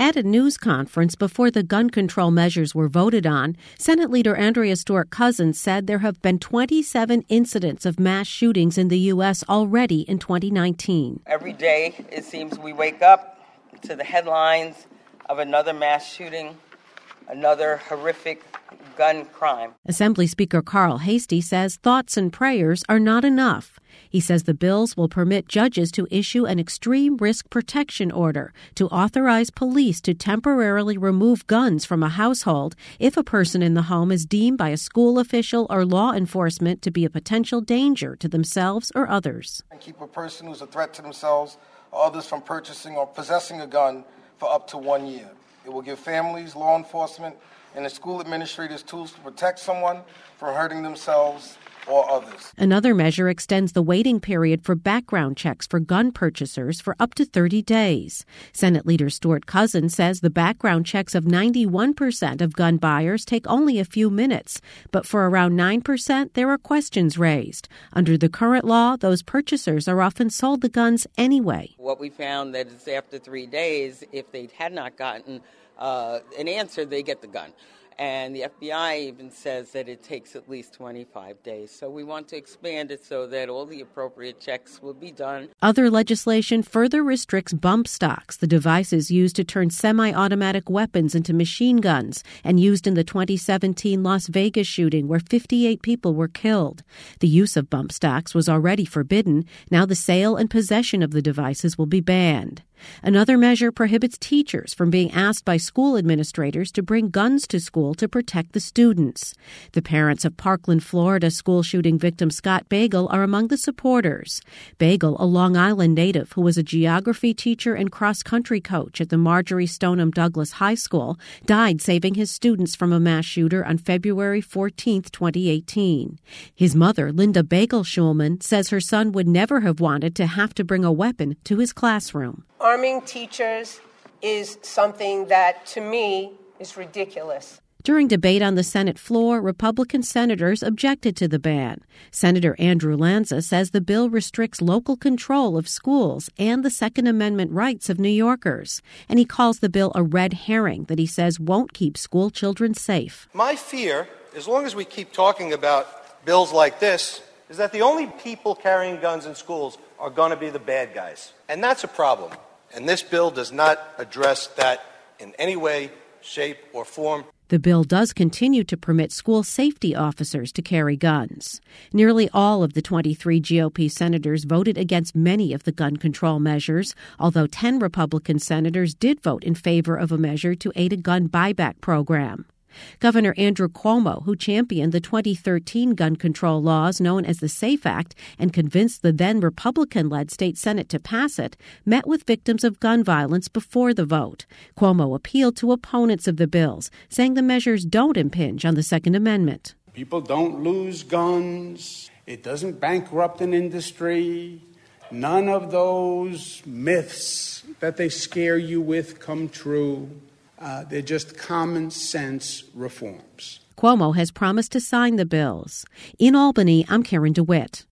At a news conference before the gun control measures were voted on, Senate Leader Andrea Stewart-Cousins said there have been 27 incidents of mass shootings in the U.S. already in 2019. Every day, it seems we wake up to the headlines of another mass shooting, another horrific gun crime. Assembly Speaker Carl Heastie says thoughts and prayers are not enough. He says the bills will permit judges to issue an extreme risk protection order to authorize police to temporarily remove guns from a household if a person in the home is deemed by a school official or law enforcement to be a potential danger to themselves or others. And keep a person who's a threat to themselves or others from purchasing or possessing a gun for up to 1 year. It will give families, law enforcement, and the school administrators tools to protect someone from hurting themselves or others. Another measure extends the waiting period for background checks for gun purchasers for up to 30 days. Senate Leader Stewart-Cousins says the background checks of 91% of gun buyers take only a few minutes, but for around 9%, there are questions raised. Under the current law, those purchasers are often sold the guns anyway. What we found that is after 3 days, if they had not gotten an answer, they get the gun. And the FBI even says that it takes at least 25 days. So we want to expand it so that all the appropriate checks will be done. Other legislation further restricts bump stocks, the devices used to turn semi-automatic weapons into machine guns and used in the 2017 Las Vegas shooting where 58 people were killed. The use of bump stocks was already forbidden. Now the sale and possession of the devices will be banned. Another measure prohibits teachers from being asked by school administrators to bring guns to school to protect the students. The parents of Parkland, Florida school shooting victim Scott Bagel are among the supporters. Bagel, a Long Island native who was a geography teacher and cross-country coach at the Marjorie Stoneham Douglas High School, died saving his students from a mass shooter on February 14, 2018. His mother, Linda Bagel Schulman, says her son would never have wanted to have to bring a weapon to his classroom. Arming teachers is something that, to me, is ridiculous. During debate on the Senate floor, Republican senators objected to the ban. Senator Andrew Lanza says the bill restricts local control of schools and the Second Amendment rights of New Yorkers. And he calls the bill a red herring that he says won't keep school children safe. My fear, as long as we keep talking about bills like this, is that the only people carrying guns in schools are going to be the bad guys. And that's a problem. And this bill does not address that in any way, shape, or form. The bill does continue to permit school safety officers to carry guns. Nearly all of the 23 GOP senators voted against many of the gun control measures, although 10 Republican senators did vote in favor of a measure to aid a gun buyback program. Governor Andrew Cuomo, who championed the 2013 gun control laws known as the SAFE Act and convinced the then Republican-led state Senate to pass it, met with victims of gun violence before the vote. Cuomo appealed to opponents of the bills, saying the measures don't impinge on the Second Amendment. People don't lose guns. It doesn't bankrupt an industry. None of those myths that they scare you with come true. They're just common sense reforms. Cuomo has promised to sign the bills. In Albany, I'm Karen DeWitt.